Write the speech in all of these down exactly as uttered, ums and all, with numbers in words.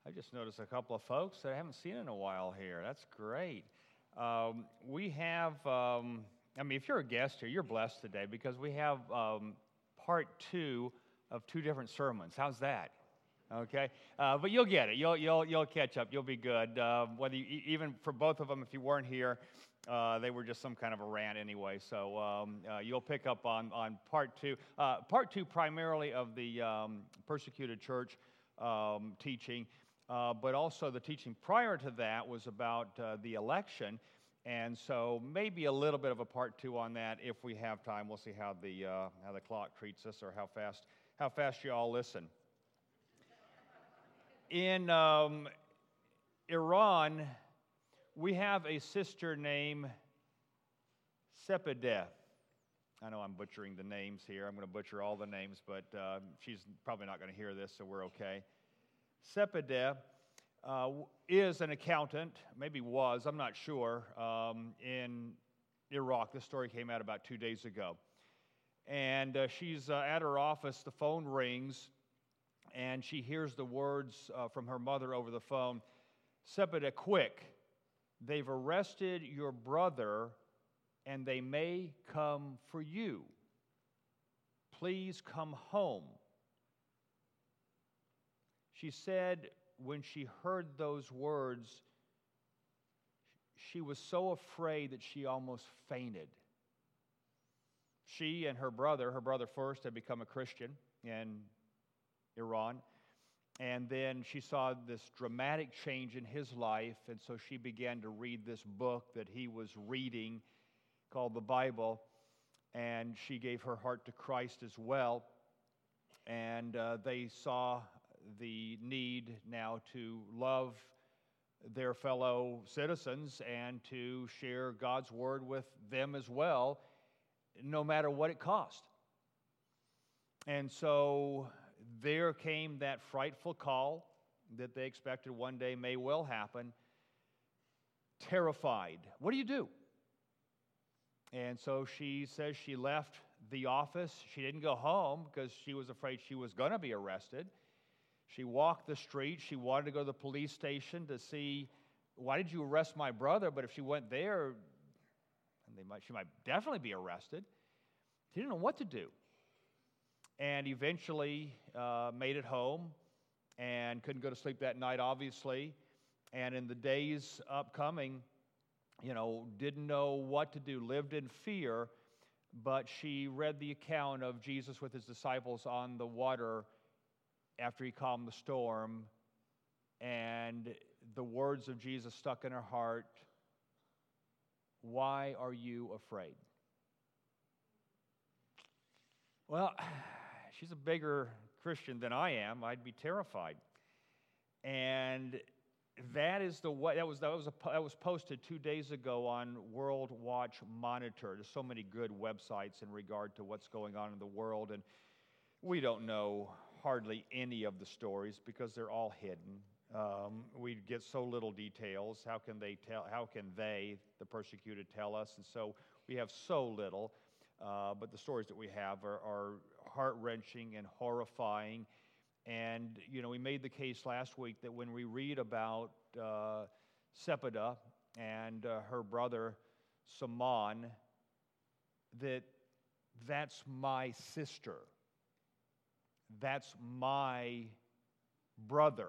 I just noticed a couple of folks that I haven't seen in a while here. That's great. Um, we have, um, I mean, if you're a guest here, you're blessed today because we have um, part two of two different sermons. How's that? Okay, uh, but you'll get it. You'll you'll you'll catch up. You'll be good. Uh, whether you, e- even for both of them, if you weren't here, uh, they were just some kind of a rant anyway. So um, uh, you'll pick up on on part two. Uh, part two primarily of the um, persecuted church um, teaching. Uh, but also the teaching prior to that was about uh, the election, and so maybe a little bit of a part two on that if we have time. We'll see how the uh, how the clock treats us, or how fast how fast you all listen. In um, Iran, we have a sister named Sepideh. I know I'm butchering the names here. I'm going to butcher all the names, but uh, she's probably not going to hear this, so we're okay. Sepideh uh, is an accountant, maybe was, I'm not sure, um, in Iraq. This story came out about two days ago. And uh, she's uh, at her office, the phone rings, and she hears the words uh, from her mother over the phone, "Sepideh, quick, they've arrested your brother, and they may come for you. Please come home." She said when she heard those words, she was so afraid that she almost fainted. She and her brother, her brother first had become a Christian in Iran, and then she saw this dramatic change in his life, and so she began to read this book that he was reading called the Bible, and she gave her heart to Christ as well, and uh, they saw the need now to love their fellow citizens and to share God's word with them as well, no matter what it cost. And so there came that frightful call that they expected one day may well happen. Terrified. What do you do? And so she says she left the office. She didn't go home because she was afraid she was going to be arrested. She walked the street. She wanted to go to the police station to see, why did you arrest my brother? But if she went there, they might, she might definitely be arrested. She didn't know what to do. And eventually uh, made it home and couldn't go to sleep that night, obviously. And in the days upcoming, you know, didn't know what to do, lived in fear. But she read the account of Jesus with his disciples on the water after he calmed the storm, and the words of Jesus stuck in her heart, "Why are you afraid?" Well, she's a bigger Christian than I am. I'd be terrified. And that is the way, that was that was a, that was posted two days ago on World Watch Monitor. There's so many good websites in regard to what's going on in the world, and we don't know hardly any of the stories because they're all hidden. Um, we get so little details. How can they tell? How can they, the persecuted, tell us? And so we have so little. Uh, but the stories that we have are, are heart-wrenching and horrifying. And you know, we made the case last week that when we read about uh, Sepideh and uh, her brother Saman, that that's my sister. That's my brother.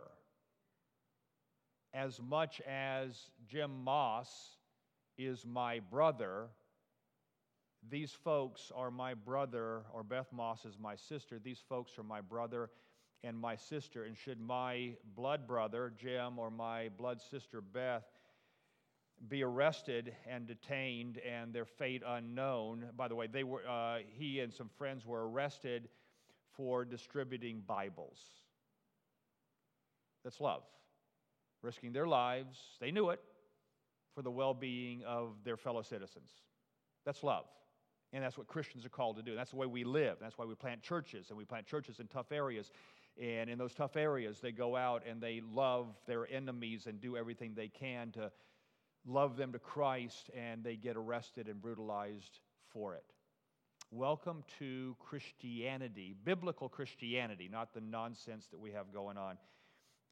As much as Jim Moss is my brother, these folks are my brother, or Beth Moss is my sister. These folks are my brother and my sister. And should my blood brother, Jim, or my blood sister, Beth, be arrested and detained and their fate unknown, by the way, they were uh, he and some friends were arrested for distributing Bibles. That's love. Risking their lives, they knew it, for the well-being of their fellow citizens. That's love. And that's what Christians are called to do. That's the way we live. That's why we plant churches, and we plant churches in tough areas. And in those tough areas, they go out and they love their enemies and do everything they can to love them to Christ, and they get arrested and brutalized for it. Welcome to Christianity, biblical Christianity, not the nonsense that we have going on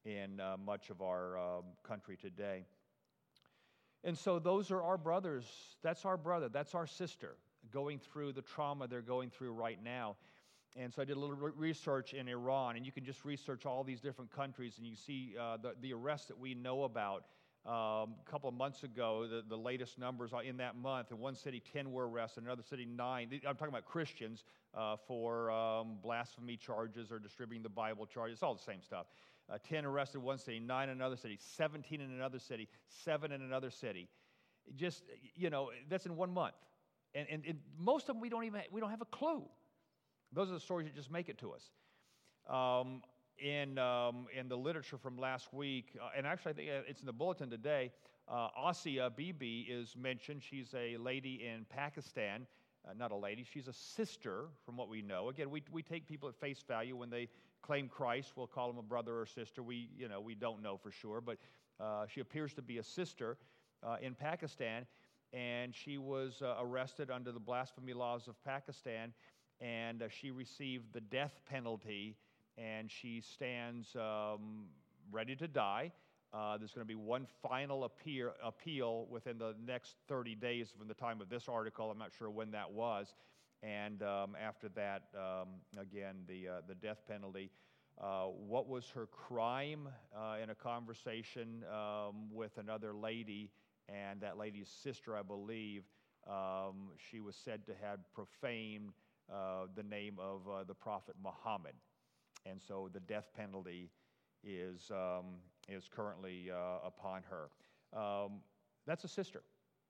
in uh, much of our um, country today. And so those are our brothers. That's our brother. That's our sister going through the trauma they're going through right now. And so I did a little re- research in Iran, and you can just research all these different countries, and you see uh, the, the arrests that we know about. Um, a couple of months ago, the, the latest numbers in that month, in one city, ten were arrested, in another city, nine. I'm talking about Christians uh, for um, blasphemy charges or distributing the Bible charges. It's all the same stuff. Uh, ten arrested in one city, nine in another city, seventeen in another city, seven in another city. Just, you know, that's in one month. And, and, and most of them, we don't even, we don't have a clue. Those are the stories that just make it to us. Um, in, um, in the literature from last week, uh, and actually I think it's in the bulletin today, uh, Asia Bibi is mentioned. She's a lady in Pakistan. Uh, not a lady, she's a sister from what we know. Again, we, we take people at face value when they claim Christ. We'll call them a brother or sister. We, you know, we don't know for sure, but uh, she appears to be a sister uh, in Pakistan, and she was uh, arrested under the blasphemy laws of Pakistan, and uh, she received the death penalty, and she stands um, ready to die. Uh, there's going to be one final appeal, appeal within the next thirty days from the time of this article. I'm not sure when that was. And um, after that, um, again, the, uh, the death penalty. Uh, what was her crime uh, in a conversation um, with another lady, and that lady's sister, I believe, um, she was said to have profaned uh, the name of uh, the Prophet Muhammad. And so the death penalty is, um, is currently uh, upon her. Um, that's a sister.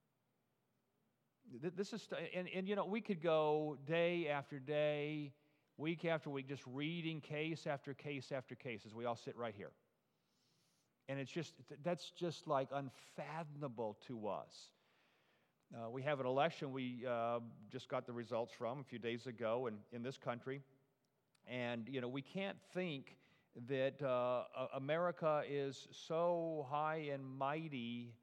This is, and, and you know, we could go day after day, week after week, just reading case after case after case as we all sit right here. And it's just, that's just like unfathomable to us. Uh, we have an election we uh, just got the results from a few days ago in, in this country. And, you know, we can't think that uh, America is so high and mighty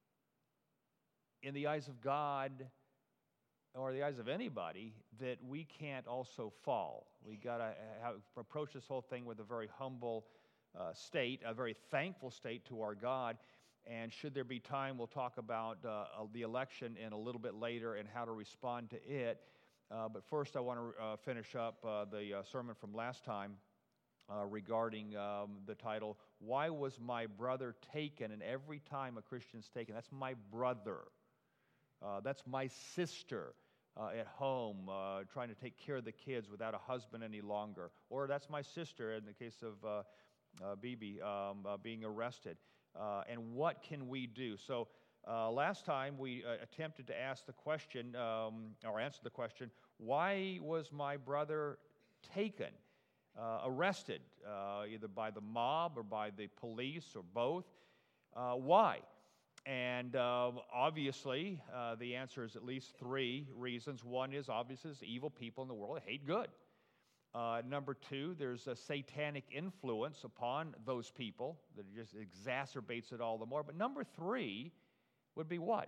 in the eyes of God or the eyes of anybody that we can't also fall. We got to approach this whole thing with a very humble uh, state, a very thankful state to our God. And should there be time, we'll talk about uh, the election in a little bit later and how to respond to it. Uh, but first, I want to uh, finish up uh, the uh, sermon from last time uh, regarding um, the title, Why Was My Brother Taken? And every time a Christian's taken, that's my brother. Uh, that's my sister uh, at home uh, trying to take care of the kids without a husband any longer. Or that's my sister in the case of uh, uh, Bibi um, uh, being arrested. Uh, and what can we do? So uh, last time we uh, attempted to ask the question, um, or answer the question, why was my brother taken, uh, arrested, uh, either by the mob or by the police or both? Uh, why? And uh, obviously, uh, the answer is at least three reasons. One is, obviously, there's evil people in the world that hate good. Uh, number two, there's a satanic influence upon those people that just exacerbates it all the more. But number three would be what?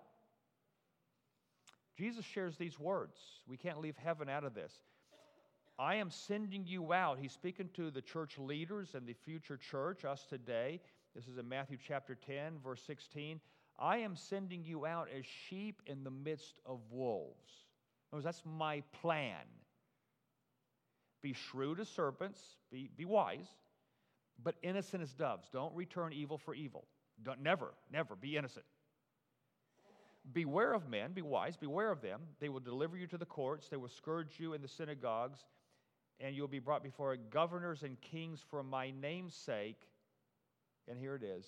Jesus shares these words. We can't leave heaven out of this. I am sending you out. He's speaking to the church leaders and the future church, us today. This is in Matthew chapter ten, verse sixteen. I am sending you out as sheep in the midst of wolves. In other words, that's my plan. Be shrewd as serpents, be, be wise, but innocent as doves. Don't return evil for evil. Don't, never, never be innocent. Beware of men, be wise, beware of them. They will deliver you to the courts, they will scourge you in the synagogues, and you'll be brought before governors and kings for my name's sake. And here it is,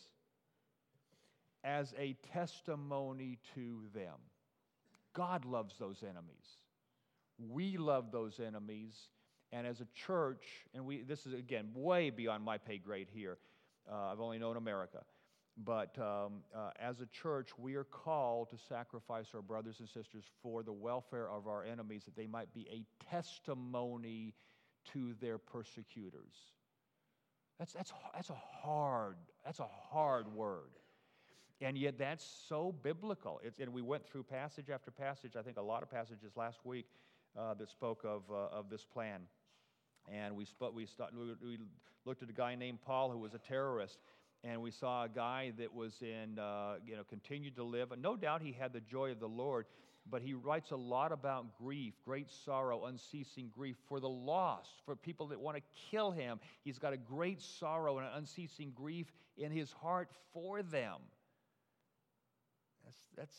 as a testimony to them. God loves those enemies. We love those enemies. And as a church, and we this is, again, way beyond my pay grade here. Uh, I've only known America. But um, uh, as a church, we are called to sacrifice our brothers and sisters for the welfare of our enemies, that they might be a testimony to their persecutors. That's, that's, that's a hard, that's a hard word. And yet that's so biblical. It's, and we went through passage after passage, I think a lot of passages last week, uh, that spoke of, uh, of this plan. And we, sp- we, st- we looked at a guy named Paul who was a terrorist, and we saw a guy that was in, uh, you know, continued to live. And no doubt he had the joy of the Lord, but he writes a lot about grief, great sorrow, unceasing grief for the lost, for people that want to kill him. He's got a great sorrow and an unceasing grief in his heart for them. That's, that's,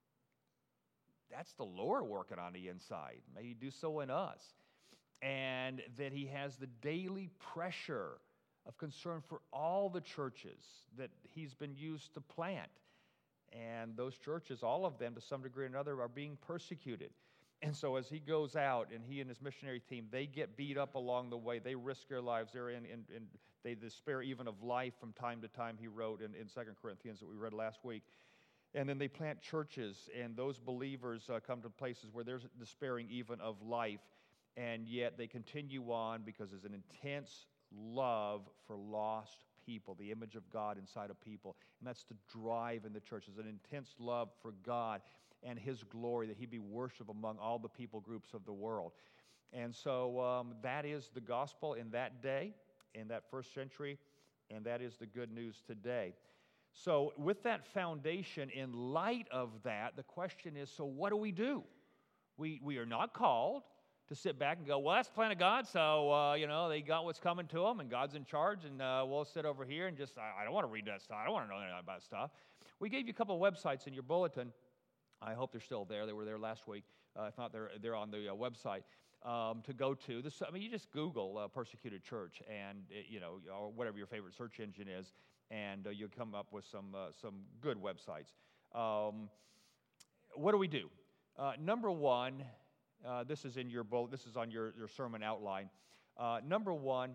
that's the Lord working on the inside. May He do so in us. And that he has the daily pressure of concern for all the churches that he's been used to plant. And those churches, all of them, to some degree or another, are being persecuted. And so as he goes out, and he and his missionary team, they get beat up along the way. They risk their lives. They're in, in, in they despair even of life from time to time, he wrote in, in Second Corinthians that we read last week. And then they plant churches, and those believers uh, come to places where they're despairing even of life. And yet they continue on because there's an intense love for lost people, the image of God inside of people. And that's the drive in the church. There's an intense love for God and His glory, that He be worshiped among all the people groups of the world. And so um, that is the gospel in that day, in that first century, and that is the good news today. So with that foundation, in light of that, the question is, so what do we do? We, we are not called to sit back and go, well, that's the plan of God, so, uh, you know, they got what's coming to them, and God's in charge, and uh, we'll sit over here and just, I, I don't want to read that stuff. I don't want to know anything about stuff. We gave you a couple of websites in your bulletin. I hope they're still there. They were there last week. Uh, if not, they're, they're on the uh, website um, to go to. This, I mean, you just Google uh, Persecuted Church, and, it, you know, or whatever your favorite search engine is, and uh, you'll come up with some, uh, some good websites. Um, what do we do? Uh, number one, Uh, this is in your bullet, this is on your, your sermon outline. Uh, number one,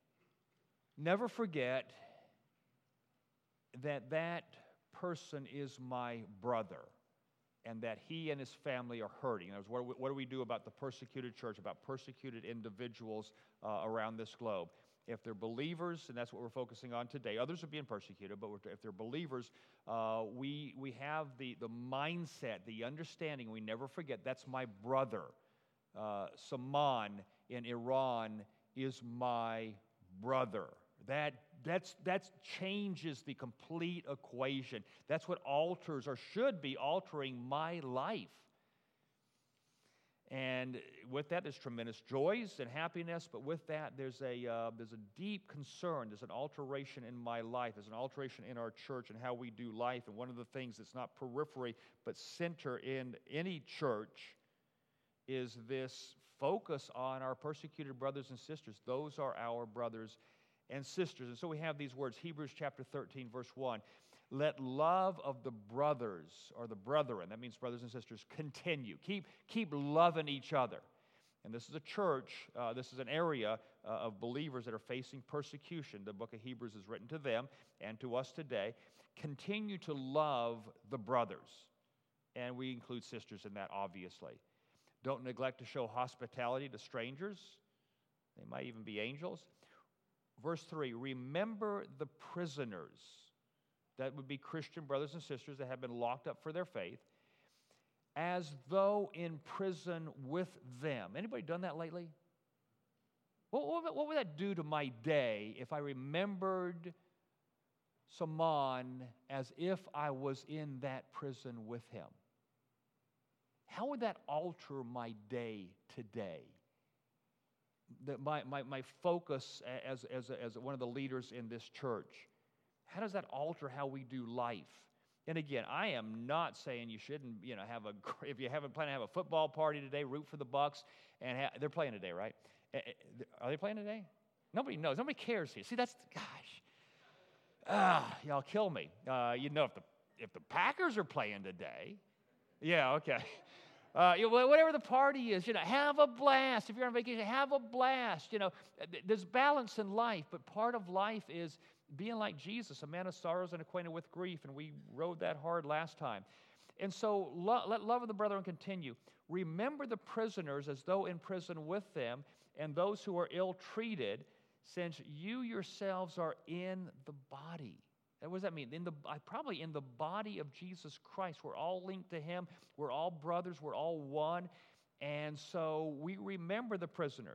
never forget that that person is my brother, and that he and his family are hurting. In other words, what, what do we do about the persecuted church, about persecuted individuals uh, around this globe? If they're believers, and that's what we're focusing on today, others are being persecuted, but if they're believers, uh, we we have the, the mindset, the understanding, we never forget, that's my brother. Uh, Salman in Iran is my brother. That that's that changes the complete equation. That's what alters, or should be altering, my life. And with that, there's tremendous joys and happiness, but with that, there's a, uh, there's a deep concern. There's an alteration in my life. There's an alteration in our church and how we do life. And one of the things that's not periphery, but center in any church is this focus on our persecuted brothers and sisters. Those are our brothers and sisters. And so we have these words, Hebrews chapter thirteen, verse one. Let love of the brothers, or the brethren, that means brothers and sisters, continue. Keep, keep loving each other. And this is a church, uh, this is an area uh, of believers that are facing persecution. The book of Hebrews is written to them and to us today. Continue to love the brothers. And we include sisters in that, obviously. Don't neglect to show hospitality to strangers. They might even be angels. Verse three, remember the prisoners. That would be Christian brothers and sisters that have been locked up for their faith, as though in prison with them. Anybody done that lately? What, what, what would that do to my day if I remembered Salman as if I was in that prison with him? How would that alter my day today? The, my, my, my focus as, as, as one of the leaders in this church. How does that alter how we do life? And again, I am not saying you shouldn't, you know, have a, if you haven't planned to have a football party today, root for the Bucks, and ha- they're playing today, right? Are they playing today? Nobody knows. Nobody cares here. See, that's, gosh, ah, y'all kill me. Uh, you know, if the if the Packers are playing today, yeah, okay. Uh, you know, whatever the party is, you know, have a blast. If you're on vacation, have a blast. You know, there's balance in life, but part of life is being like Jesus, a man of sorrows and acquainted with grief, and we rode that hard last time. And so lo- let love of the brethren continue. Remember the prisoners as though in prison with them, and those who are ill-treated, since you yourselves are in the body. What does that mean? In the, probably in the body of Jesus Christ. We're all linked to Him. We're all brothers. We're all one. And so we remember the prisoners.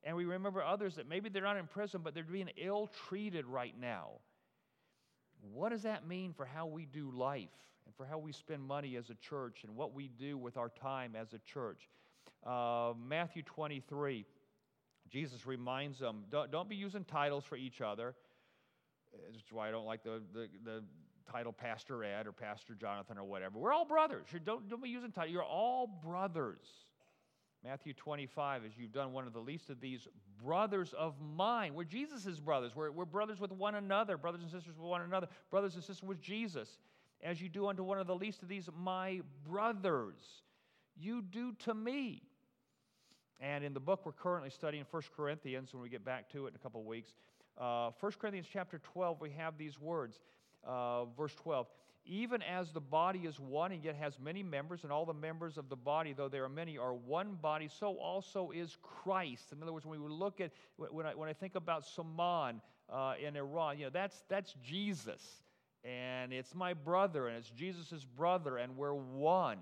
And we remember others that maybe they're not in prison, but they're being ill-treated right now. What does that mean for how we do life and for how we spend money as a church and what we do with our time as a church? Uh, Matthew twenty-three, Jesus reminds them, don't, don't be using titles for each other. That's why I don't like the, the, the title Pastor Ed or Pastor Jonathan or whatever. We're all brothers. You don't, don't be using titles. You're all brothers. Matthew twenty-five, as you've done one of the least of these brothers of mine. We're Jesus' brothers. We're, we're brothers with one another, brothers and sisters with one another, brothers and sisters with Jesus. As you do unto one of the least of these, my brothers, you do to me. And in the book we're currently studying, First Corinthians, when we get back to it in a couple of weeks, uh, First Corinthians chapter twelve, we have these words, uh, verse twelve. Even as the body is one and yet has many members, and all the members of the body, though there are many, are one body, so also is Christ. In other words, when we look at, when I, when I think about Saman uh, in Iran, you know, that's, that's Jesus. And it's my brother, and it's Jesus' brother, and we're one.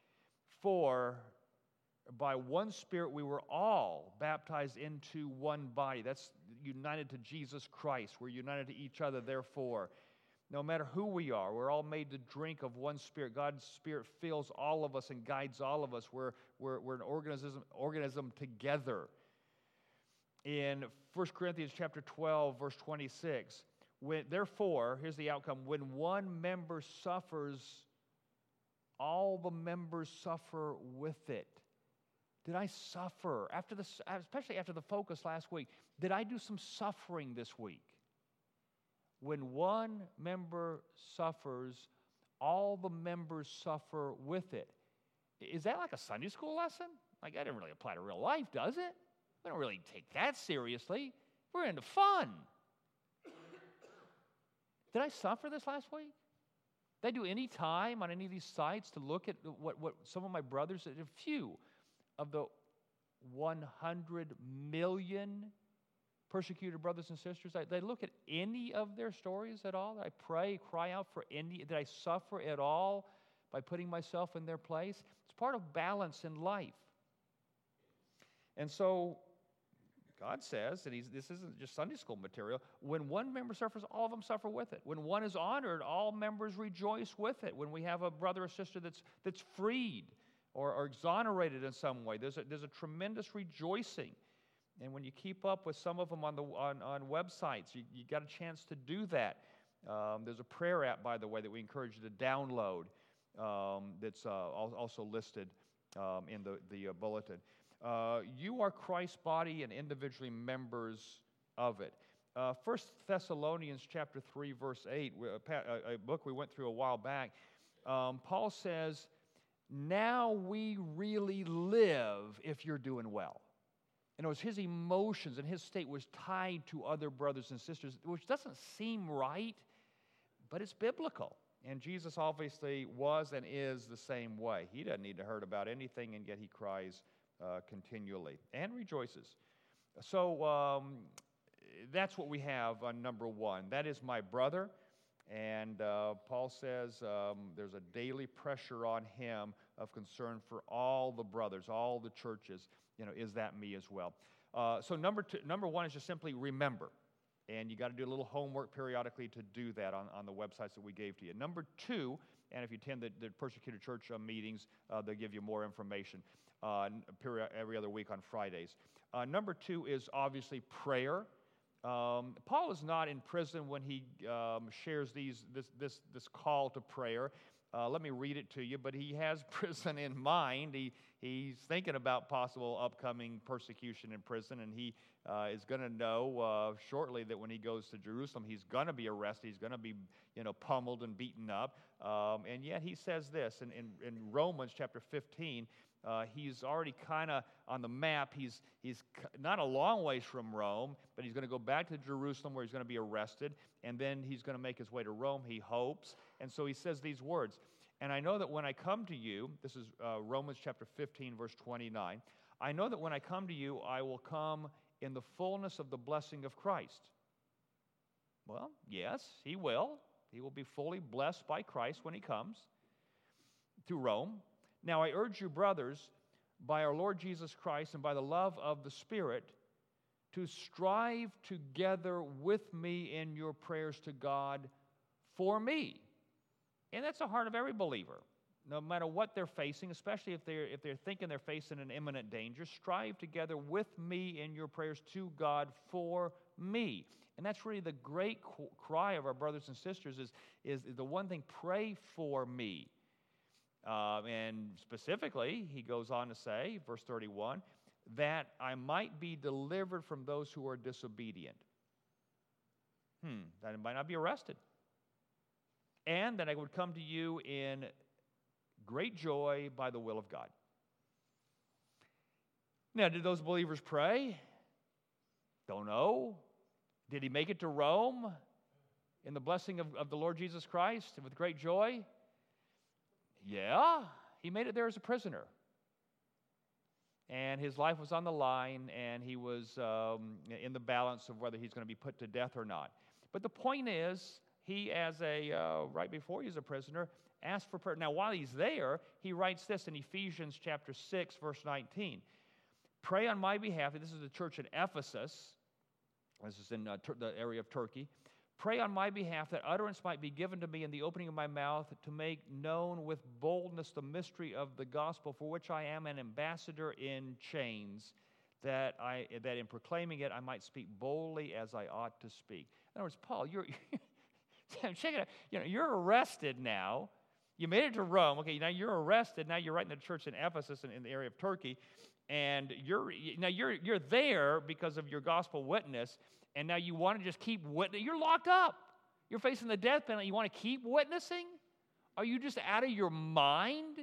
For by one Spirit we were all baptized into one body. That's united to Jesus Christ. We're united to each other, therefore. No matter who we are, we're all made to drink of one Spirit. God's Spirit fills all of us and guides all of us. We're, we're, we're an organism, organism together. In First Corinthians chapter twelve, verse twenty-six, when, therefore, here's the outcome. When one member suffers, all the members suffer with it. Did I suffer? After the, especially after the focus last week, did I do some suffering this week? When one member suffers, all the members suffer with it. Is that like a Sunday school lesson? Like, that didn't really apply to real life, does it? We don't really take that seriously. We're into fun. Did I suffer this last week? Did I do any time on any of these sites to look at what, what some of my brothers, a few of the one hundred million persecuted brothers and sisters, did I look at any of their stories at all? Did I pray, cry out for any? Did I suffer at all by putting myself in their place? It's part of balance in life. And so God says, and he's, this isn't just Sunday school material, when one member suffers, all of them suffer with it. When one is honored, all members rejoice with it. When we have a brother or sister that's, that's freed or, or exonerated in some way, there's a, there's a tremendous rejoicing. And when you keep up with some of them on the on, on websites, you, you got a chance to do that. Um, there's a prayer app, by the way, that we encourage you to download um, that's uh, also listed um, in the, the uh, bulletin. Uh, you are Christ's body and individually members of it. Uh, First Thessalonians chapter three, verse eight, a, a book we went through a while back, um, Paul says, now we really live if you're doing well. And it was his emotions and his state was tied to other brothers and sisters, which doesn't seem right, but it's biblical. And Jesus obviously was and is the same way. He doesn't need to hurt about anything, and yet he cries uh, continually and rejoices. So um, that's what we have on number one. That is my brother. And uh, Paul says um, there's a daily pressure on him of concern for all the brothers, all the churches. You know, is that me as well? Uh, so number two, number one is just simply remember. And you got to do a little homework periodically to do that on, on the websites that we gave to you. Number two, and if you attend the, the persecuted church uh, meetings, uh, they'll give you more information uh, every other week on Fridays. Uh, number two is obviously prayer. Um, Paul is not in prison when he um, shares these this, this, this call to prayer. Uh, let me read it to you, but he has prison in mind. He, he's thinking about possible upcoming persecution in prison, and he uh, is going to know uh, shortly that when he goes to Jerusalem, he's going to be arrested. He's going to be, you know, pummeled and beaten up. Um, and yet he says this in, in, in Romans chapter fifteen. Uh, he's already kind of on the map. He's, he's not a long ways from Rome, but he's going to go back to Jerusalem where he's going to be arrested, and then he's going to make his way to Rome, he hopes. And so he says these words, and I know that when I come to you, this is uh, Romans chapter fifteen, verse twenty-nine, I know that when I come to you, I will come in the fullness of the blessing of Christ. Well, yes, he will. He will be fully blessed by Christ when he comes to Rome. Now I urge you, brothers, by our Lord Jesus Christ and by the love of the Spirit, to strive together with me in your prayers to God for me. And that's the heart of every believer. No matter what they're facing, especially if they're, if they're thinking they're facing an imminent danger, strive together with me in your prayers to God for me. And that's really the great cry of our brothers and sisters is, is the one thing, pray for me. Uh, and specifically, he goes on to say, verse thirty-one, that I might be delivered from those who are disobedient. Hmm, that I might not be arrested. And that I would come to you in great joy by the will of God. Now, did those believers pray? Don't know. Did he make it to Rome in the blessing of, of the Lord Jesus Christ with great joy? Yeah, he made it there as a prisoner. And his life was on the line, and he was um, in the balance of whether he's going to be put to death or not. But the point is, he, as a, uh, right before he was a prisoner, asked for prayer. Now, while he's there, he writes this in Ephesians chapter six, verse nineteen. Pray on my behalf. This is the church in Ephesus. This is in uh, Tur- the area of Turkey. Pray on my behalf that utterance might be given to me in the opening of my mouth to make known with boldness the mystery of the gospel, for which I am an ambassador in chains, that I that in proclaiming it I might speak boldly as I ought to speak. In other words, Paul, you're check it out. You know, you're arrested now. You made it to Rome. Okay, now you're arrested. Now you're right in the church in Ephesus in, in the area of Turkey, and you're now you're you're there because of your gospel witness. And now you want to just keep witnessing. You're locked up. You're facing the death penalty. You want to keep witnessing? Are you just out of your mind?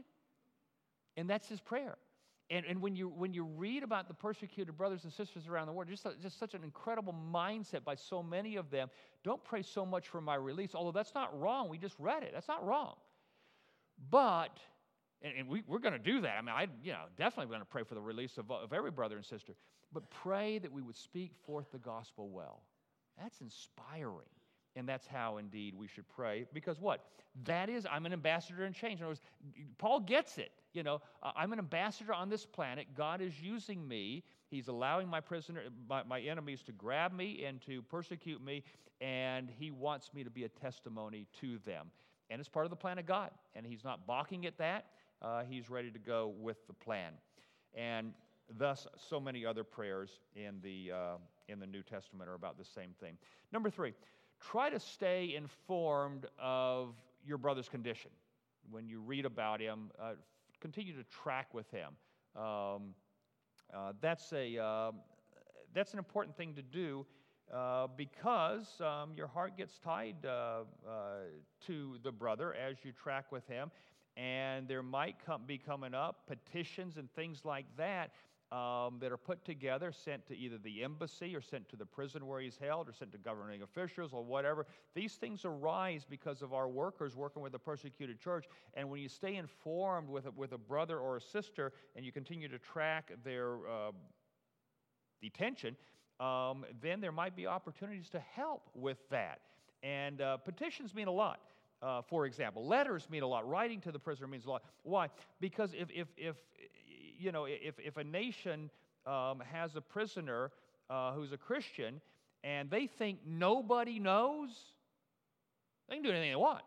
And that's his prayer. And, and when you when you read about the persecuted brothers and sisters around the world, just, just such an incredible mindset by so many of them. Don't pray so much for my release, although that's not wrong. We just read it. That's not wrong. But, and, and we, we're going to do that. I mean, I you know definitely going to pray for the release of, of every brother and sister. But pray that we would speak forth the gospel well. That's inspiring. And that's how, indeed, we should pray. Because what? That is, I'm an ambassador in change. In other words, Paul gets it. You know, I'm an ambassador on this planet. God is using me. He's allowing my prisoner, my, my enemies to grab me and to persecute me. And he wants me to be a testimony to them. And it's part of the plan of God. And he's not balking at that. Uh, he's ready to go with the plan. And thus, so many other prayers in the, uh, in the New Testament are about the same thing. Number three, try to stay informed of your brother's condition. When you read about him, uh, continue to track with him. Um, uh, that's, a, uh, that's an important thing to do uh, because um, your heart gets tied uh, uh, to the brother as you track with him. And there might come, be coming up petitions and things like that Um, that are put together, sent to either the embassy or sent to the prison where he's held or sent to governing officials or whatever. These things arise because of our workers working with the persecuted church. And when you stay informed with a, with a brother or a sister and you continue to track their uh, detention, um, then there might be opportunities to help with that. And uh, petitions mean a lot. Uh, for example, letters mean a lot. Writing to the prisoner means a lot. Why? Because if if if you know, if, if a nation um, has a prisoner uh, who's a Christian and they think nobody knows, they can do anything they want.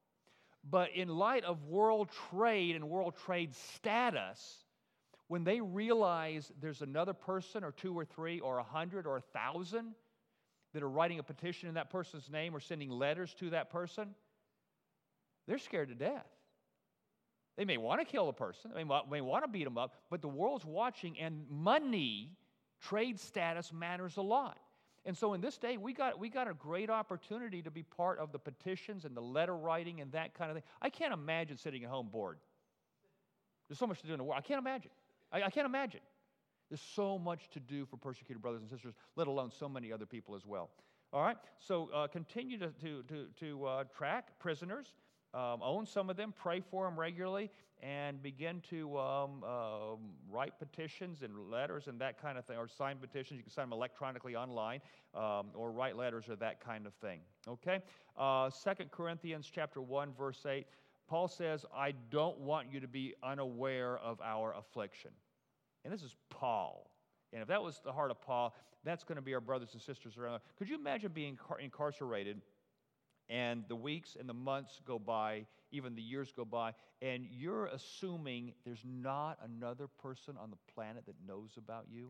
But in light of world trade and world trade status, when they realize there's another person or two or three or a hundred or a thousand that are writing a petition in that person's name or sending letters to that person, they're scared to death. They may want to kill a person, they may, may want to beat them up, but the world's watching, and money, trade status matters a lot. And so in this day, we got, we got a great opportunity to be part of the petitions and the letter writing and that kind of thing. I can't imagine sitting at home bored. There's so much to do in the world. I can't imagine. I, I can't imagine. There's so much to do for persecuted brothers and sisters, let alone so many other people as well. All right, so uh, continue to, to, to, to uh, track prisoners. Um, own some of them, pray for them regularly, and begin to um, uh, write petitions and letters and that kind of thing, or sign petitions. You can sign them electronically online, um, or write letters or that kind of thing. Okay? Uh, Second Corinthians chapter one, verse eight, Paul says, I don't want you to be unaware of our affliction. And this is Paul. And if that was the heart of Paul, that's going to be our brothers and sisters around. Could you imagine being incar- incarcerated and the weeks and the months go by, even the years go by, and you're assuming there's not another person on the planet that knows about you?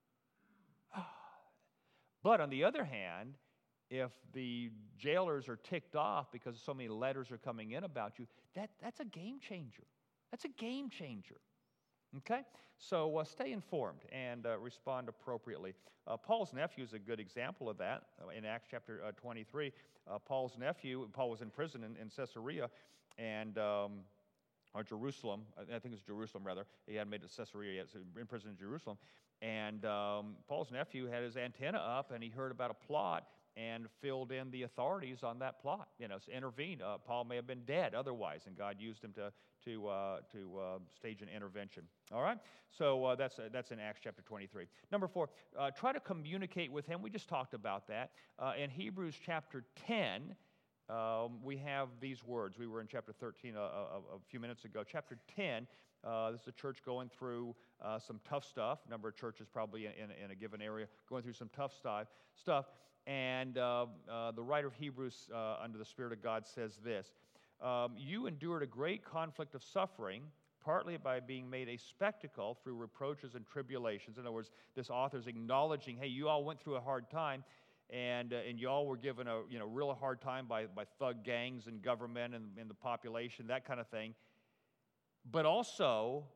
But on the other hand, if the jailers are ticked off because so many letters are coming in about you, that, that's a game changer. That's a game changer. Okay? So uh, stay informed and uh, respond appropriately. Uh, Paul's nephew is a good example of that. Uh, in Acts chapter uh, twenty-three, uh, Paul's nephew, Paul was in prison in, in Caesarea, and um, or Jerusalem, I think it's Jerusalem rather. He hadn't made it to Caesarea yet, so in prison in Jerusalem. And um, Paul's nephew had his antenna up, and he heard about a plot and filled in the authorities on that plot. You know, to intervene. Uh, Paul may have been dead otherwise, and God used him to to uh, to uh, stage an intervention. All right. So uh, that's uh, that's in Acts chapter twenty-three. Number four, uh, try to communicate with him. We just talked about that uh, in Hebrews chapter ten. Um, we have these words. We were in chapter thirteen a, a, a few minutes ago. Chapter ten. Uh, this is a church going through uh, some tough stuff. A number of churches probably in, in, in a given area going through some tough stuff. Stuff. And uh, uh, the writer of Hebrews, uh, under the Spirit of God, says this, um, you endured a great conflict of suffering, partly by being made a spectacle through reproaches and tribulations. In other words, this author's acknowledging, hey, you all went through a hard time, and uh, and you all were given a you know real hard time by, by thug gangs and government and, and the population, that kind of thing. But also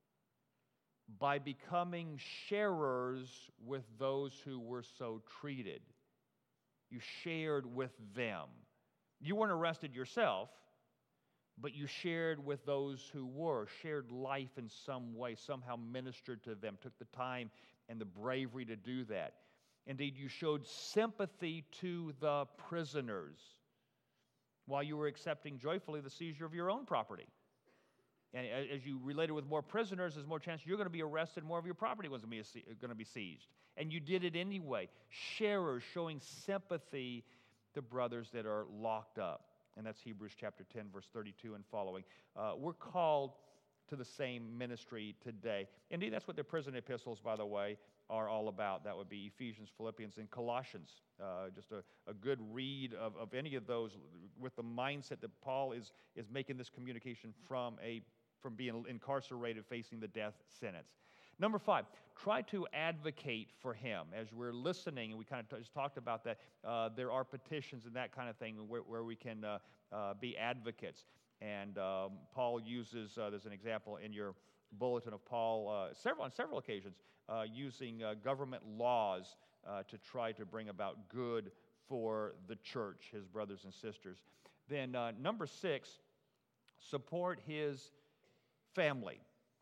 by becoming sharers with those who were so treated. You shared with them. You weren't arrested yourself, but you shared with those who were, shared life in some way, somehow ministered to them, took the time and the bravery to do that. Indeed, you showed sympathy to the prisoners while you were accepting joyfully the seizure of your own property. And as you related with more prisoners, there's more chance you're going to be arrested, more of your property was going to be seized. And you did it anyway. Sharers, showing sympathy to brothers that are locked up. And that's Hebrews chapter ten, verse thirty-two and following. Uh, we're called to the same ministry today. Indeed, that's what the prison epistles, by the way, are all about. That would be Ephesians, Philippians, and Colossians. Uh, just a, a good read of, of any of those with the mindset that Paul is, is making this communication from a from being incarcerated, facing the death sentence. Number five, try to advocate for him. As we're listening, and we kind of t- just talked about that, uh, there are petitions and that kind of thing where, where we can uh, uh, be advocates. And um, Paul uses, uh, there's an example in your bulletin of Paul, uh, several on several occasions, uh, using uh, government laws uh, to try to bring about good for the church, his brothers and sisters. Then uh, number six, support his family.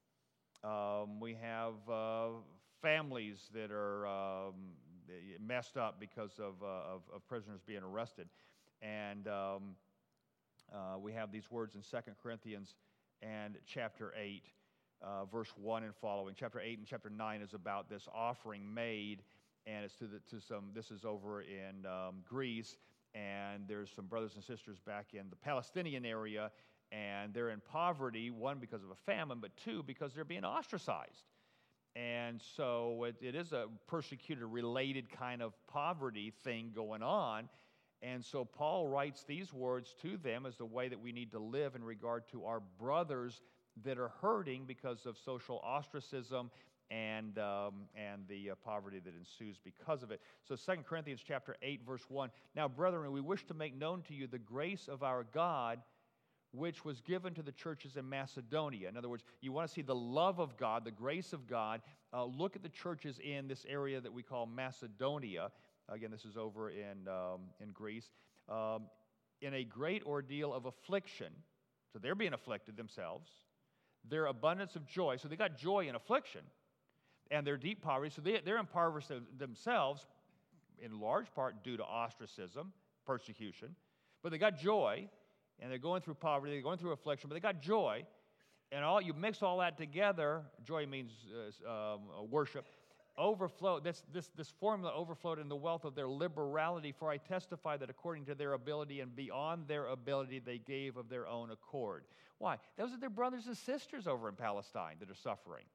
Um, we have uh, families that are um, messed up because of, uh, of, of prisoners being arrested. And um, uh, we have these words in Second Corinthians and chapter eight, uh, verse one and following. Chapter eight and chapter nine is about this offering made, and it's to, the, to some, this is over in um, Greece, and there's some brothers and sisters back in the Palestinian area, and they're in poverty, one, because of a famine, but two, because they're being ostracized. And so it, it is a persecuted-related kind of poverty thing going on. And so Paul writes these words to them as the way that we need to live in regard to our brothers that are hurting because of social ostracism and um, and the uh, poverty that ensues because of it. So Second Corinthians chapter eight, verse one, now, brethren, we wish to make known to you the grace of our God, which was given to the churches in Macedonia. In other words, you want to see the love of God, the grace of God. Uh, look at the churches in this area that we call Macedonia. Again, this is over in, um, in Greece. Um, in a great ordeal of affliction. So they're being afflicted themselves. Their abundance of joy. So they got joy in affliction. And their deep poverty. So they, they're impoverished themselves, in large part due to ostracism, persecution. But they got joy. And they're going through poverty, they're going through affliction, but they got joy. And all you mix all that together, joy means uh, um, worship, overflow, this, this, this formula overflowed in the wealth of their liberality, for I testify that according to their ability and beyond their ability, they gave of their own accord. Why? Those are their brothers and sisters over in Palestine that are suffering.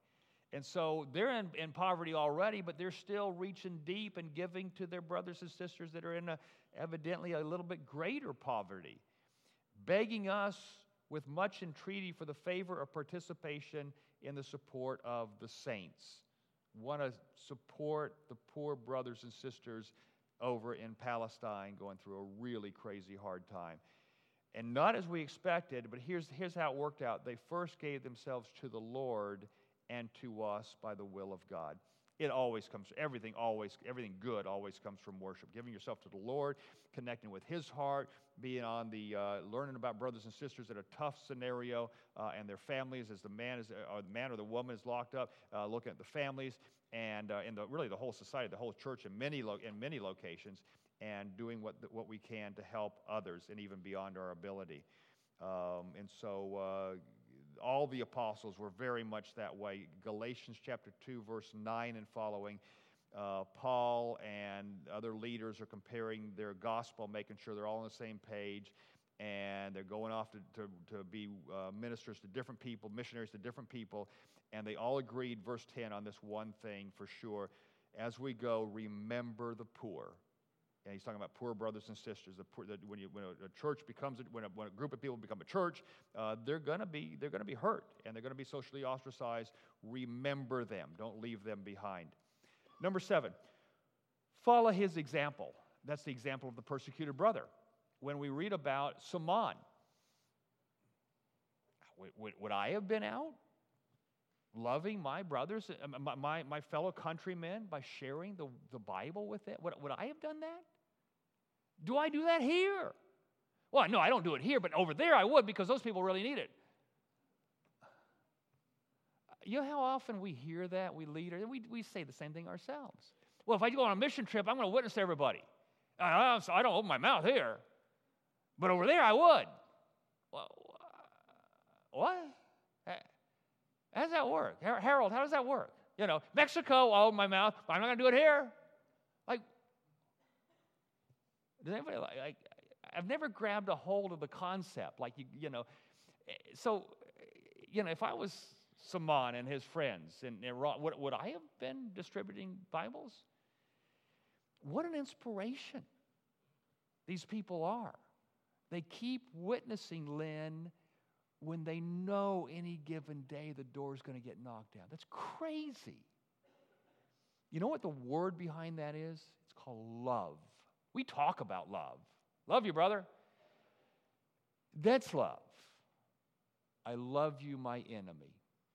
And so they're in, in poverty already, but they're still reaching deep and giving to their brothers and sisters that are in a, evidently a little bit greater poverty, begging us with much entreaty for the favor of participation in the support of the saints. Want to support the poor brothers and sisters over in Palestine going through a really crazy hard time. And not as we expected, but here's, here's how it worked out. They first gave themselves to the Lord and to us by the will of God. It always comes, everything always, everything good always comes from worship. Giving yourself to the Lord, connecting with His heart, being on the, uh, learning about brothers and sisters in a tough scenario uh, and their families as the man is, or the man or the woman is locked up, uh, looking at the families and uh, in the really the whole society, the whole church in many lo- in many locations, and doing what what we can to help others and even beyond our ability. Um, and so. Uh, All the apostles were very much that way. Galatians chapter two, verse nine and following, uh, Paul and other leaders are comparing their gospel, making sure they're all on the same page, and they're going off to, to, to be uh, ministers to different people, missionaries to different people, and they all agreed, verse ten, on this one thing for sure. As we go, remember the poor. And he's talking about poor brothers and sisters. The poor, the, when, you, when a, a church becomes, a, when, a, when a group of people become a church, uh, they're gonna be they're gonna be hurt and they're gonna be socially ostracized. Remember them. Don't leave them behind. Number seven, follow his example. That's the example of the persecuted brother. When we read about Simon, would, would, would I have been out loving my brothers, my, my, my fellow countrymen by sharing the, the Bible with them? Would, would I have done that? Do I do that here? Well, no, I don't do it here, but over there I would because those people really need it. You know how often we hear that, we leaders, and we, we say the same thing ourselves. Well, if I go on a mission trip, I'm going to witness to everybody. I, I don't open my mouth here, but over there I would. Well, what? How does that work? Harold, how does that work? You know, Mexico, I'll open my mouth, but I'm not going to do it here. Like, does anybody like, like, I've never grabbed a hold of the concept. Like, you, you know, so, you know, if I was Simon and his friends, and, and would, would I have been distributing Bibles? What an inspiration these people are. They keep witnessing, Lynn, when they know any given day the door's going to get knocked down. That's crazy. You know what the word behind that is? It's called love. We talk about love. Love you, brother. That's love. I love you, my enemy.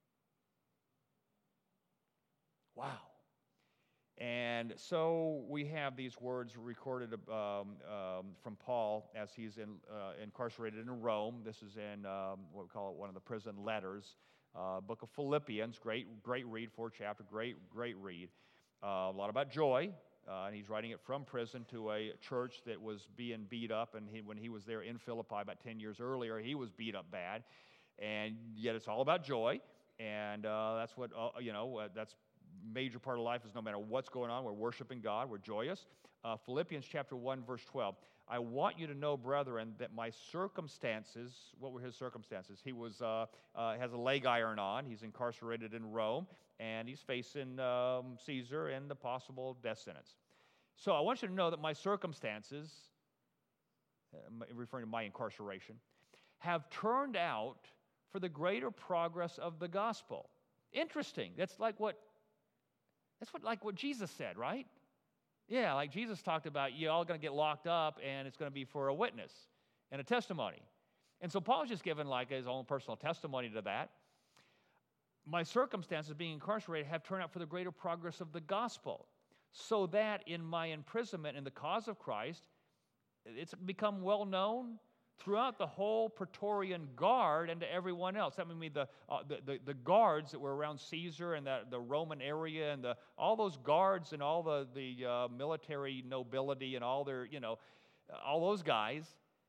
Wow. And so we have these words recorded um, um, from Paul as he's in, uh, incarcerated in Rome. This is in um, what we call it, one of the prison letters. Uh, book of Philippians, great, great read, fourth chapter, great, great read. Uh, a lot about joy, uh, and he's writing it from prison to a church that was being beat up. And he, when he was there in Philippi about ten years earlier, he was beat up bad. And yet it's all about joy, and uh, that's what uh, you know. Uh, that's major part of life is no matter what's going on, we're worshiping God, we're joyous. Uh, Philippians chapter one, verse twelve. I want you to know, brethren, that my circumstances, what were his circumstances? He was uh, uh, has a leg iron on, he's incarcerated in Rome, and he's facing um, Caesar and the possible death sentence. So I want you to know that my circumstances, uh, referring to my incarceration, have turned out for the greater progress of the gospel. Interesting. That's like what That's what like what Jesus said, right? Yeah, like Jesus talked about, you're all going to get locked up, and it's going to be for a witness and a testimony. And so Paul's just given like his own personal testimony to that. My circumstances being incarcerated have turned out for the greater progress of the gospel, so that in my imprisonment in the cause of Christ, it's become well known throughout the whole Praetorian Guard and to everyone else. That would mean the, uh, the, the, the guards that were around Caesar and the, the Roman area and the, all those guards and all the, the uh, military nobility and all their, you know, all those guys.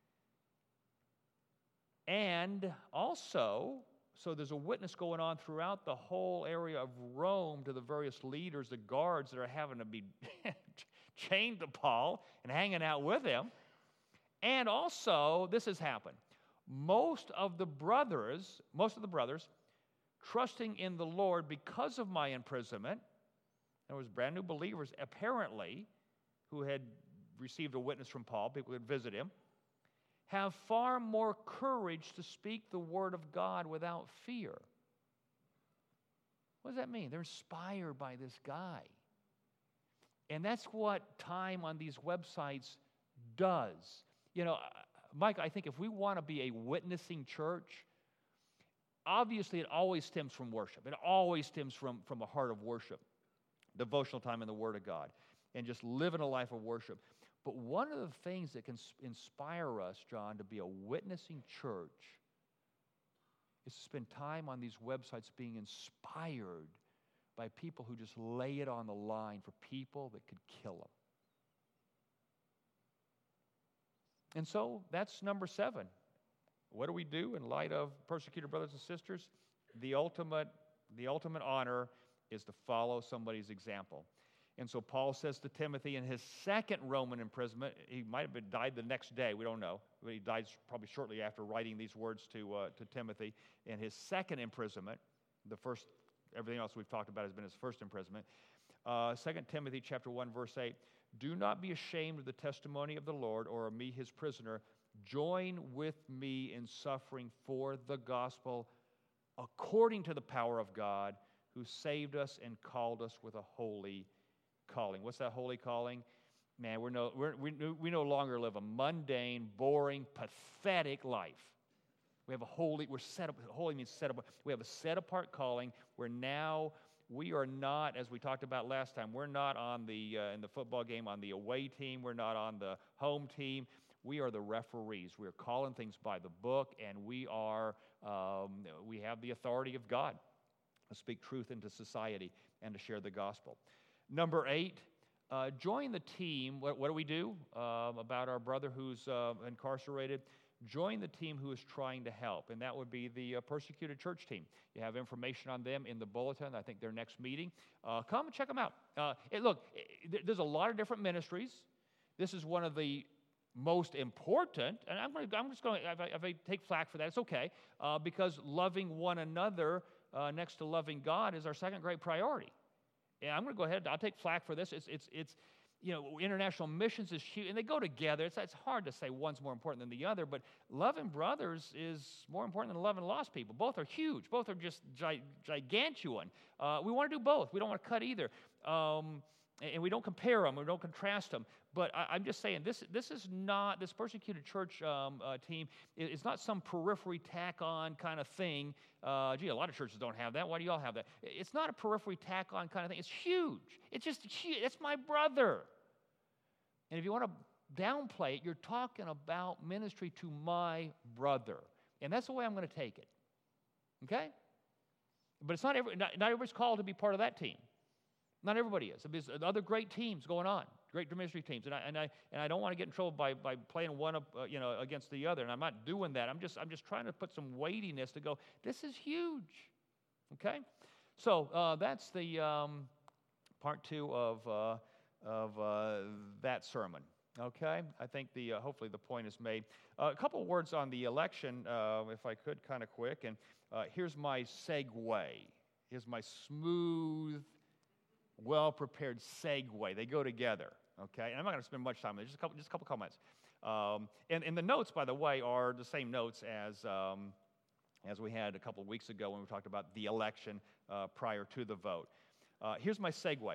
And also, so there's a witness going on throughout the whole area of Rome to the various leaders, the guards that are having to be chained to Paul and hanging out with him. And also, this has happened. Most of the brothers, most of the brothers trusting in the Lord because of my imprisonment. There was brand new believers, apparently, who had received a witness from Paul, people who had visited him, have far more courage to speak the word of God without fear. What does that mean? They're inspired by this guy. And that's what time on these websites does. You know, Mike, I think if we want to be a witnessing church, obviously it always stems from worship. It always stems from, from a heart of worship, devotional time in the Word of God, and just living a life of worship. But one of the things that can inspire us, John, to be a witnessing church is to spend time on these websites being inspired by people who just lay it on the line for people that could kill them. And so that's number seven. What do we do in light of persecuted brothers and sisters? The ultimate, the ultimate honor is to follow somebody's example. And so Paul says to Timothy in his second Roman imprisonment, he might have been died the next day, we don't know, but he died probably shortly after writing these words to, uh, to Timothy. In his second imprisonment, the first, everything else we've talked about has been his first imprisonment. Uh, Second Timothy chapter one, verse eight, do not be ashamed of the testimony of the Lord or of me, his prisoner. Join with me in suffering for the gospel according to the power of God who saved us and called us with a holy calling. What's that holy calling? Man, we're no, we're, we, we no longer live a mundane, boring, pathetic life. We have a holy, we're set up, holy means set up. We have a set-apart calling where now we are not, as we talked about last time, we're not on the, uh, in the football game, on the away team. We're not on the home team. We are the referees. We are calling things by the book, and we are, um, we have the authority of God to speak truth into society and to share the gospel. Number eight, uh, join the team. What, what do we do um, about our brother who's uh, incarcerated? Join the team who is trying to help, and that would be the uh, persecuted church team. You have information on them in the bulletin. I think their next meeting. Uh, come and check them out. Uh, it, look, it, there's a lot of different ministries. This is one of the most important, and I'm, gonna, I'm just going to, if, if I take flack for that, it's okay, uh, because loving one another uh, next to loving God is our second great priority. And I'm going to go ahead, I'll take flack for this. It's, it's, it's, you know, international missions is huge, and they go together. It's, it's hard to say one's more important than the other, but loving brothers is more important than loving lost people. Both are huge. Both are just gi- gigantuan. Uh, we want to do both. We don't want to cut either. Um, and we don't compare them. We don't contrast them. But I, I'm just saying, this, this is not, this persecuted church um, uh, team, it, it's not some periphery tack-on kind of thing. Uh, gee, a lot of churches don't have that. Why do y'all have that? It's not a periphery tack-on kind of thing. It's huge. It's just huge. It's my brother. And if you want to downplay it, you're talking about ministry to my brother. And that's the way I'm going to take it. Okay? But it's not, every, not, not everybody's called to be part of that team. Not everybody is. There's other great teams going on, great ministry teams, and I and I and I don't want to get in trouble by by playing one up, uh, you know, against the other. And I'm not doing that. I'm just I'm just trying to put some weightiness to go. This is huge. Okay, so uh, that's the um, part two of uh, of uh, that sermon. Okay, I think the uh, hopefully the point is made. Uh, a couple of words on the election, uh, if I could, kind of quick. And uh, here's my segue. Here's my smooth, well-prepared segue. They go together, okay? And I'm not going to spend much time on it. Just a couple, just a couple comments. Um, and, and the notes, by the way, are the same notes as um, as we had a couple of weeks ago when we talked about the election uh, prior to the vote. Uh, here's my segue.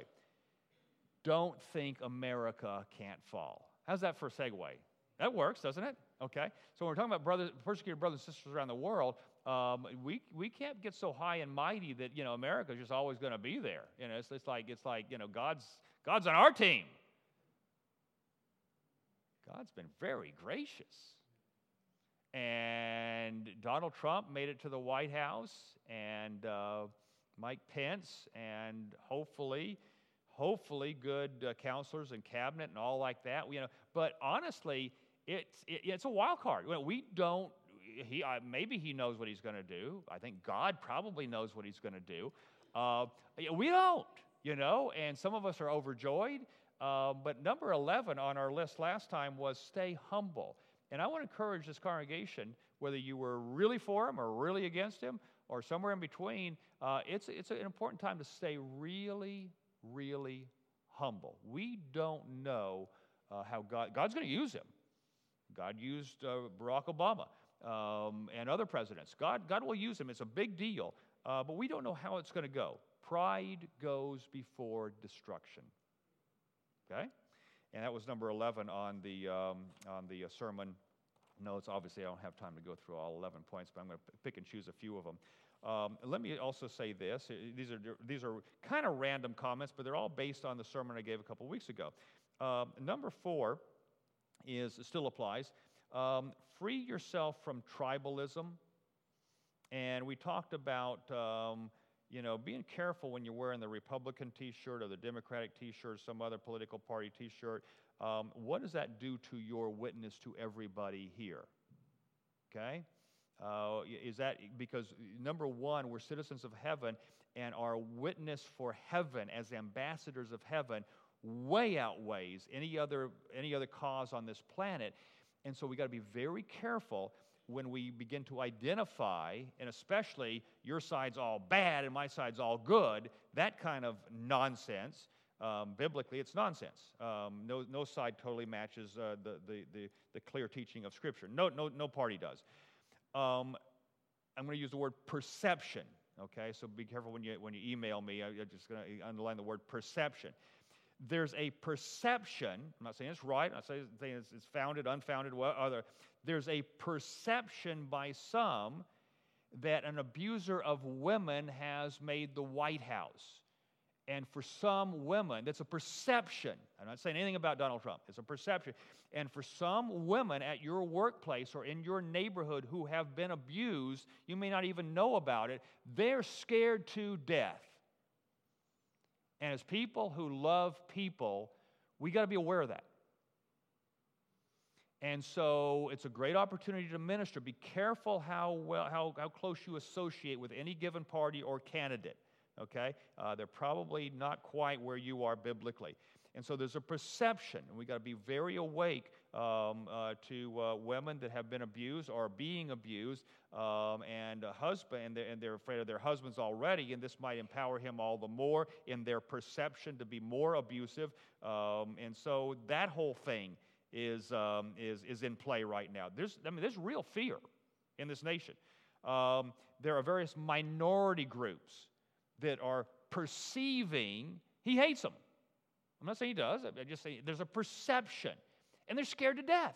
Don't think America can't fall. How's that for a segue? That works, doesn't it? Okay. So when we're talking about brothers, persecuted brothers and sisters around the world, um, we we can't get so high and mighty that, you know, America's just always going to be there. You know, it's, it's like it's like you know God's God's on our team. God's been very gracious, and Donald Trump made it to the White House, and uh, Mike Pence, and hopefully. Hopefully, good uh, counselors and cabinet and all like that. You know, but honestly, it's it, it's a wild card. We don't. He uh, maybe he knows what he's going to do. I think God probably knows what he's going to do. Uh, we don't. You know, and some of us are overjoyed. Uh, but number eleven on our list last time was stay humble. And I want to encourage this congregation, whether you were really for him or really against him, or somewhere in between, uh, it's, it's an important time to stay really, really humble. We don't know uh, how God, God's going to use him. God used uh, Barack Obama um, and other presidents. God, God will use him. It's a big deal, uh, but we don't know how it's going to go. Pride goes before destruction. Okay? And that was number eleven on the, um, on the uh, sermon notes. Obviously, I don't have time to go through all eleven points, but I'm going to pick and choose a few of them. Um, let me also say this. These are, these are kind of random comments, but they're all based on the sermon I gave a couple weeks ago. Um, number four is, still applies, um, free yourself from tribalism. And we talked about, um, you know, being careful when you're wearing the Republican t-shirt or the Democratic t-shirt or some other political party t-shirt. Um, what does that do to your witness to everybody here? Okay? Uh, is that because, number one, we're citizens of heaven, and our witness for heaven as ambassadors of heaven way outweighs any other, any other cause on this planet. And so we got to be very careful when we begin to identify, and especially your side's all bad and my side's all good, that kind of nonsense. Um, biblically, it's nonsense. Um, no, no side totally matches uh, the, the, the, the clear teaching of Scripture. No, no, no party does. Um, I'm going to use the word perception, okay? So be careful when you, when you email me. I, I'm just going to underline the word perception. There's a perception, I'm not saying it's right, I'm not saying it's, it's founded, unfounded, what other. There's a perception by some that an abuser of women has made the White House. And for some women, that's a perception. I'm not saying anything about Donald Trump. It's a perception. And for some women at your workplace or in your neighborhood who have been abused, you may not even know about it, they're scared to death. And as people who love people, we got to be aware of that. And so it's a great opportunity to minister. Be careful how well, how, how close you associate with any given party or candidate. Okay? Uh, they're probably not quite where you are biblically. And so there's a perception, and we got to be very awake um, uh, to uh, women that have been abused or being abused, um, and a husband, and they're, and they're afraid of their husbands already, and this might empower him all the more in their perception to be more abusive. Um, and so that whole thing is um, is is in play right now. There's I mean there's real fear in this nation. Um, there are various minority groups that are perceiving he hates them. I'm not saying he does. I'm just saying there's a perception. And they're scared to death.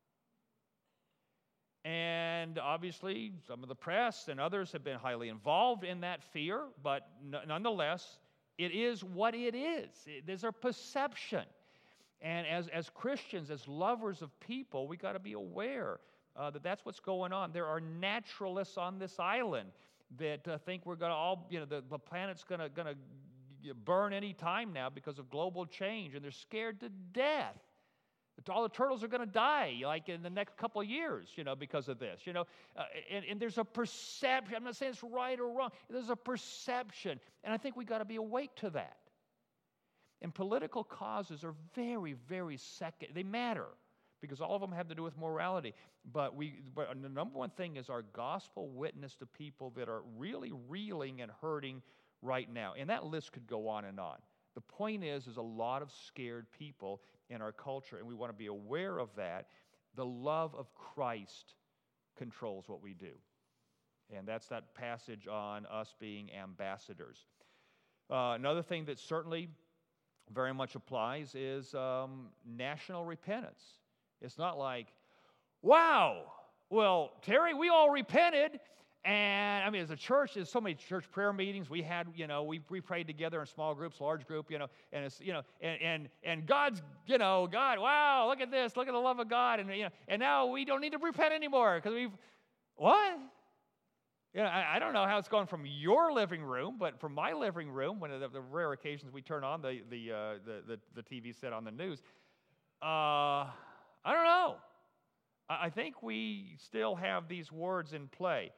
And obviously, some of the press and others have been highly involved in that fear, but nonetheless, it is what it is. There's a perception. And as, as Christians, as lovers of people, we got to be aware uh, that that's what's going on. There are naturalists on this island that uh, think we're going to all, you know, the, the planet's going to going to burn any time now because of global change, and they're scared to death. All the turtles are going to die, like in the next couple of years, you know, because of this, you know. Uh, and, and there's a perception. I'm not saying it's right or wrong. There's a perception, and I think we got to be awake to that. And political causes are very, very second. They matter because all of them have to do with morality. But we, but the number one thing is our gospel witness to people that are really reeling and hurting right now. And that list could go on and on. The point is, there's a lot of scared people in our culture, and we want to be aware of that. The love of Christ controls what we do. And that's that passage on us being ambassadors. Uh, another thing that certainly very much applies is um, national repentance. It's not like, wow, well, Terry, we all repented. And, I mean, as a church, there's so many church prayer meetings. We had, you know, we, we prayed together in small groups, large group, you know, and it's, you know, and, and, and God's, you know, God, wow, look at this, look at the love of God. And, you know, and now we don't need to repent anymore because we've, what? You know, I, I don't know how it's going from your living room, but from my living room, when the, the rare occasions we turn on the, the, uh, the, the, the T V set on the news, uh, I don't know. I, I think we still have these words in play.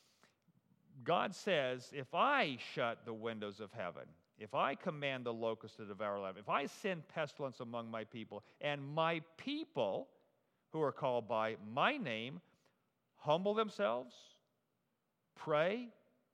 God says, if I shut the windows of heaven, if I command the locusts to devour land, if I send pestilence among my people, and my people who are called by my name humble themselves, pray,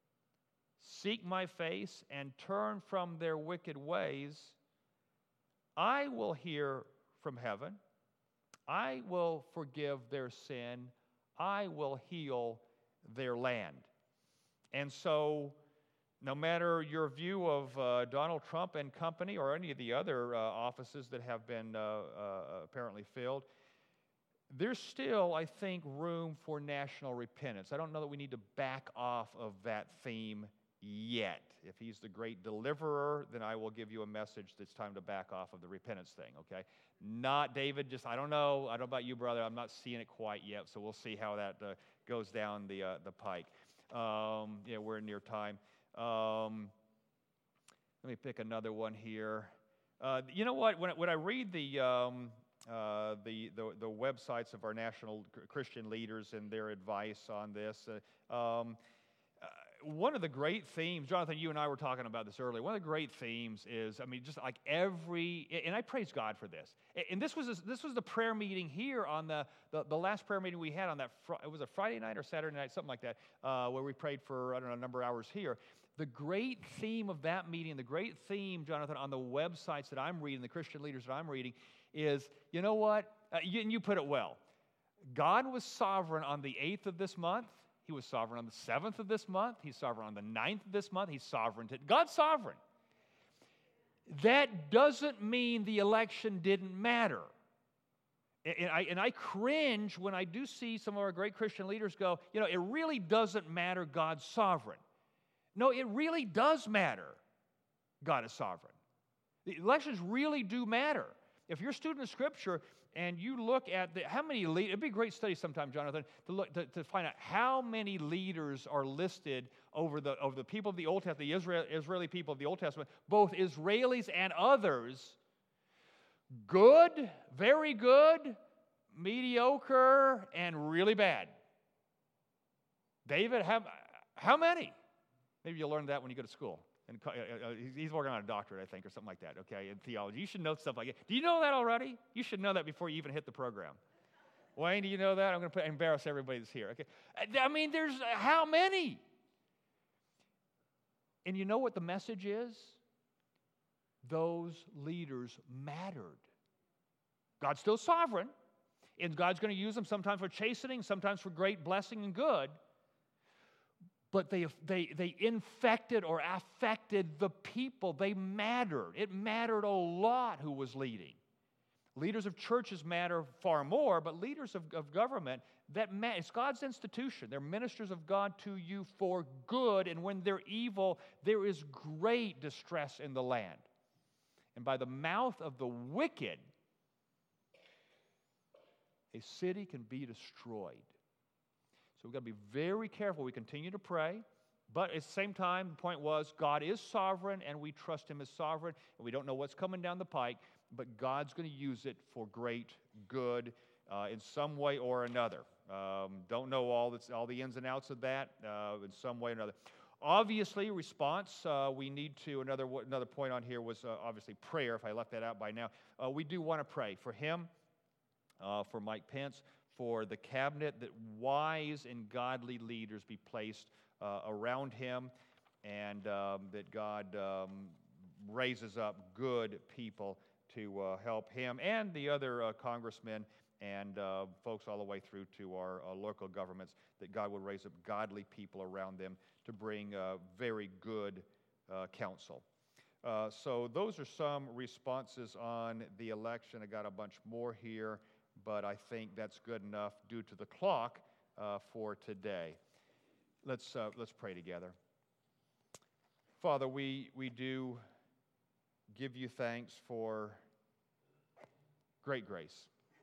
seek my face, and turn from their wicked ways, I will hear from heaven. I will forgive their sin. I will heal their land. And so, no matter your view of uh, Donald Trump and company or any of the other uh, offices that have been uh, uh, apparently filled, there's still, I think, room for national repentance. I don't know that we need to back off of that theme yet. If he's the great deliverer, then I will give you a message that's time to back off of the repentance thing, okay? Not David, just, I don't know. I don't know about you, brother. I'm not seeing it quite yet, so we'll see how that uh, goes down the, uh, the pike. Um, yeah, we're near time. Um, let me pick another one here. Uh, you know what? When, when I read the, um, uh, the, the, the websites of our national Christian leaders and their advice on this, uh, um, uh, one of the great themes, Jonathan, you and I were talking about this earlier, one of the great themes is, I mean, just like every, and I praise God for this. And this was this was the prayer meeting here on the, the, the last prayer meeting we had on that, it was a Friday night or Saturday night, something like that, uh, where we prayed for, I don't know, a number of hours here. The great theme of that meeting, the great theme, Jonathan, on the websites that I'm reading, the Christian leaders that I'm reading, is, you know what, uh, you, and you put it well, God was sovereign on the eighth of this month. He was sovereign on the seventh of this month. He's sovereign on the ninth of this month. He's sovereign. To, God's sovereign. That doesn't mean the election didn't matter. And I, and I cringe when I do see some of our great Christian leaders go, you know, it really doesn't matter, God's sovereign. No, it really does matter, God is sovereign. The elections really do matter. If you're a student of Scripture and you look at the, how many leaders, it'd be a great study sometime, Jonathan, to look to, to find out how many leaders are listed over the over the people of the Old Testament, the Israel, Israeli people of the Old Testament, both Israelis and others. Good, very good, mediocre, and really bad. David, how, how many? Maybe you'll learn that when you go to school. And uh, he's working on a doctorate, I think, or something like that, okay, in theology. You should know stuff like that. Do you know that already? You should know that before you even hit the program. Wayne, do you know that? I'm going to embarrass everybody that's here, okay? I mean, there's uh, how many? And you know what the message is? Those leaders mattered. God's still sovereign, and God's going to use them sometimes for chastening, sometimes for great blessing and good. But they, they, they infected or affected the people. They mattered. It mattered a lot who was leading. Leaders of churches matter far more, but leaders of, of government, that ma- it's God's institution. They're ministers of God to you for good, and when they're evil, there is great distress in the land. And by the mouth of the wicked, a city can be destroyed. So we've got to be very careful. We continue to pray, but at the same time, the point was God is sovereign, and we trust Him as sovereign, and we don't know what's coming down the pike, but God's going to use it for great good uh, in some way or another. Um, don't know all, that's, all the ins and outs of that uh, in some way or another. Obviously, response, uh, we need to, another, another point on here was uh, obviously prayer, if I left that out by now. Uh, we do want to pray for him, uh, for Mike Pence, for the cabinet, that wise and godly leaders be placed uh, around him, and um, that God um, raises up good people to uh, help him and the other uh, congressmen and uh, folks all the way through to our uh, local governments, that God would raise up godly people around them to bring uh, very good uh, counsel. Uh, so those are some responses on the election. I got a bunch more here, but I think that's good enough due to the clock uh, for today. Let's uh, let's pray together. Father, we we do give you thanks for great grace.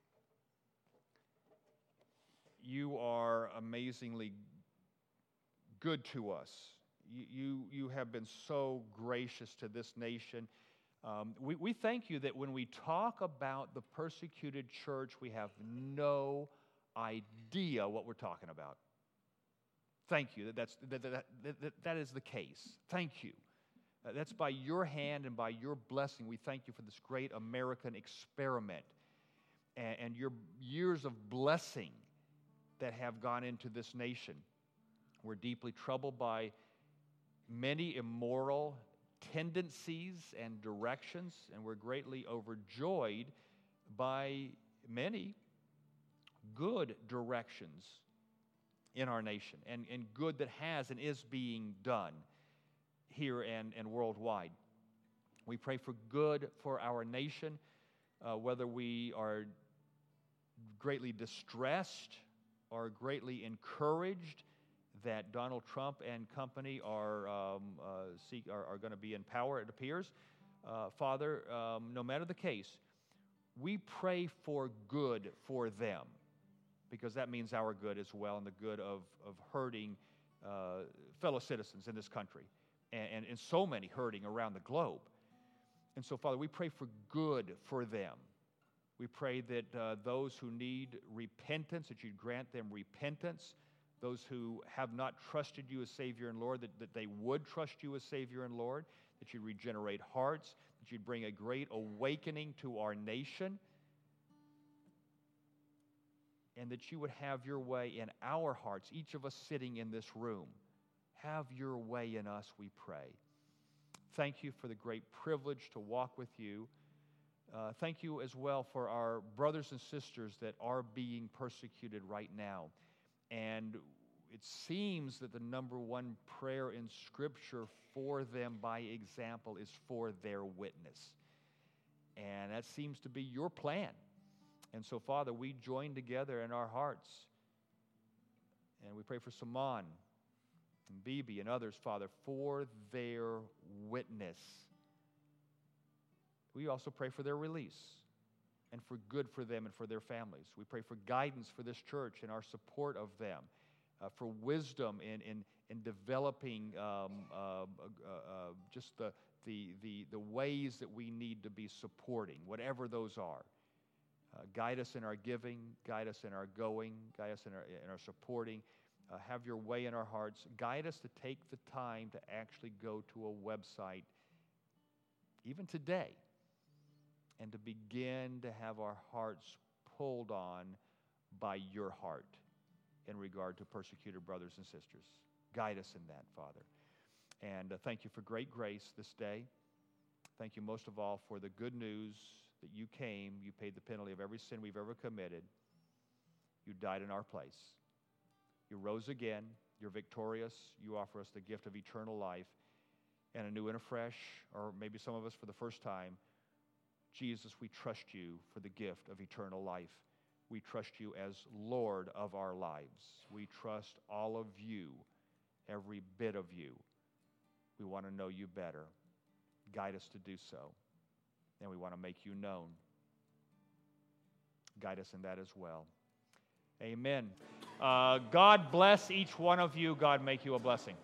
You are amazingly good to us. You you, you have been so gracious to this nation. Um, we, we thank you that when we talk about the persecuted church, we have no idea what we're talking about. Thank you that that's, that, that, that, that, that is the case. Thank you. Uh, that's by your hand and by your blessing. We thank you for this great American experiment and, and your years of blessing that have gone into this nation. We're deeply troubled by many immoral tendencies and directions, and we're greatly overjoyed by many good directions in our nation, and, and good that has and is being done here and, and worldwide. We pray for good for our nation, uh, whether we are greatly distressed or greatly encouraged that Donald Trump and company are um, uh, seek, are, are going to be in power, it appears. Uh, Father, um, no matter the case, we pray for good for them, because that means our good as well, and the good of, of hurting uh, fellow citizens in this country, and, and, and so many hurting around the globe. And so, Father, we pray for good for them. We pray that uh, those who need repentance, that you'd grant them repentance. Those who have not trusted you as Savior and Lord, that, that they would trust you as Savior and Lord, that you'd regenerate hearts, that you'd bring a great awakening to our nation, and that you would have your way in our hearts, each of us sitting in this room. Have your way in us, we pray. Thank you for the great privilege to walk with you. Uh, thank you as well for our brothers and sisters that are being persecuted right now. And it seems that the number one prayer in Scripture for them by example is for their witness. And that seems to be your plan. And so, Father, we join together in our hearts. And we pray for Saman and Bibi and others, Father, for their witness. We also pray for their release and for good for them and for their families. We pray for guidance for this church and our support of them, uh, for wisdom in, in, in developing um, uh, uh, uh, just the, the, the, the ways that we need to be supporting, whatever those are. Uh, guide us in our giving, guide us in our going, guide us in our, in our supporting. Uh, have your way in our hearts. Guide us to take the time to actually go to a website, even today, and to begin to have our hearts pulled on by your heart in regard to persecuted brothers and sisters. Guide us in that, Father. And uh, thank you for great grace this day. Thank you most of all for the good news that you came, you paid the penalty of every sin we've ever committed. You died in our place. You rose again. You're victorious. You offer us the gift of eternal life, and anew and afresh, or maybe some of us for the first time, Jesus, we trust you for the gift of eternal life. We trust you as Lord of our lives. We trust all of you, every bit of you. We want to know you better. Guide us to do so. And we want to make you known. Guide us in that as well. Amen. Uh, God bless each one of you. God make you a blessing.